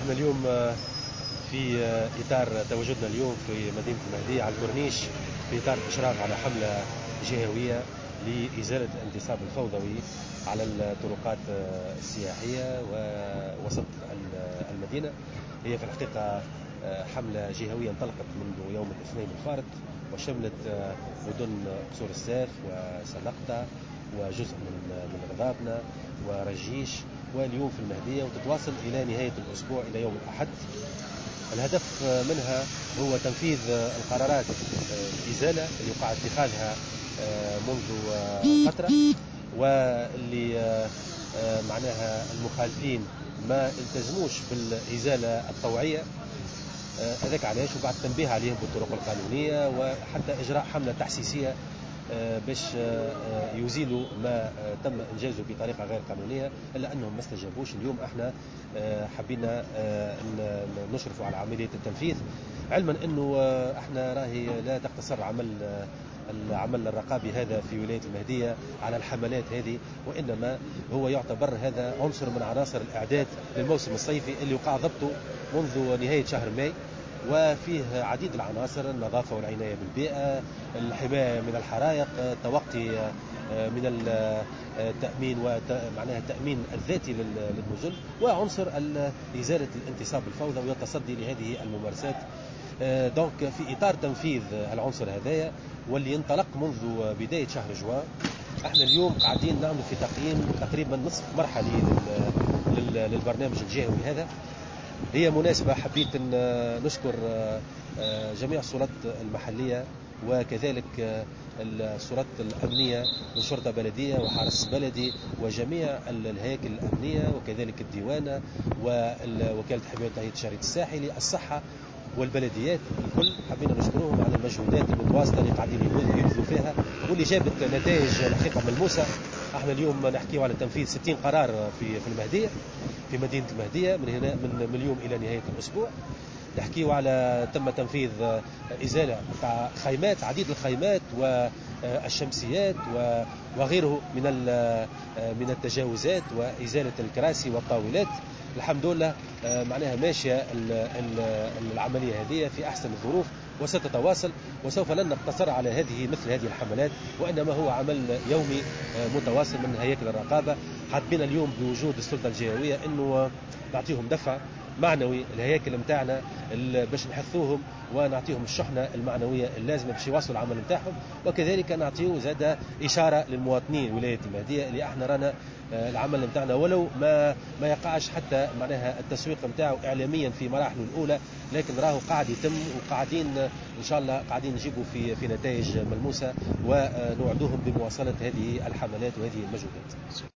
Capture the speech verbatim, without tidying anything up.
احنا اليوم في إطار تواجدنا اليوم في مدينة المهدية على الكورنيش في إطار الإشراف على حملة جهوية لإزالة الانتصاب الفوضوي على الطرقات السياحية ووسط المدينة. هي في الحقيقة حملة جهوية انطلقت منذ يوم الاثنين الفارط وشملت مدن قصور الساف وسلقطة وجزء من من غضابنة ورجيش واليوم في المهدية، وتتواصل إلى نهاية الأسبوع إلى يوم الأحد. الهدف منها هو تنفيذ القرارات الإزالة اللي وقع اتخاذها منذ فترة، واللي معناها المخالفين ما التزموش بالإزالة الطوعية. هذاك علاش وبعد تنبيه عليهم بالطرق القانونية وحتى إجراء حملة تحسيسية باش يزيلوا ما تم إنجازه بطريقة غير قانونية، إلا أنهم ما استجابوش. اليوم احنا حبينا نشرفوا على عملية التنفيذ، علما أنه احنا راهي لا تقتصر عمل العمل الرقابي هذا في ولاية المهدية على الحملات هذه، وإنما هو يعتبر هذا عنصر من عناصر الإعداد للموسم الصيفي اللي وقع ضبطه منذ نهاية شهر ماي، وفيه عديد العناصر: النظافة والعناية بالبيئة، الحماية من الحرائق، التوقي من التأمين ومعناها التأمين الذاتي للنزل، وعنصر إزالة الانتصاب الفوضوي والتصدي لهذه الممارسات. دونك في إطار تنفيذ العنصر هذايا واللي ينطلق منذ بداية شهر جوان، احنا اليوم قاعدين نعمل في تقييم تقريبا نصف مرحلي للبرنامج الجهوي هذا. هي مناسبة حبيت أن نشكر جميع السلطات المحلية وكذلك السلطات الأمنية من شرطة بلدية وحرس بلدي وجميع الهياكل الأمنية وكذلك الديوانة ووكالة حماية وتأهيل الشريط الساحلي، الصحة والبلديات الكل. حبينا نشكرهم على المجهودات المتواصلة اللي قاعدين يبذلوا فيها واللي جابت نتائج الحقيقة ملموسة. احنا اليوم نحكيو على تنفيذ ستين قرار في في المهدية، في مدينة المهدية من هنا من اليوم إلى نهاية الأسبوع. نحكيو على تم تنفيذ إزالة تاع خيمات، عديد الخيمات والشمسيات وغيره من من التجاوزات وإزالة الكراسي والطاولات. الحمد لله معناها ماشية العملية هذه في أحسن الظروف وستتواصل، وسوف لن نقتصر على هذه مثل هذه الحملات، وإنما هو عمل يومي متواصل من هياكل الرقابة. حابين اليوم بوجود السلطة الجهوية أنه نعطيهم دفع معنوي الهياكل متاعنا باش نحثوهم ونعطيهم الشحنة المعنوية اللازمة باش يواصلوا العمل متاعهم، وكذلك نعطيه زاد إشارة للمواطنين ولاية المهدية اللي احنا رانا العمل متاعنا ولو ما ما يقعش حتى معناها التسويق متاعه إعلاميا في مراحله الأولى، لكن راهو قاعد يتم وقاعدين إن شاء الله قاعدين نجيبوا في في نتائج ملموسة، ونوعدوهم بمواصلة هذه الحملات وهذه المجهودات.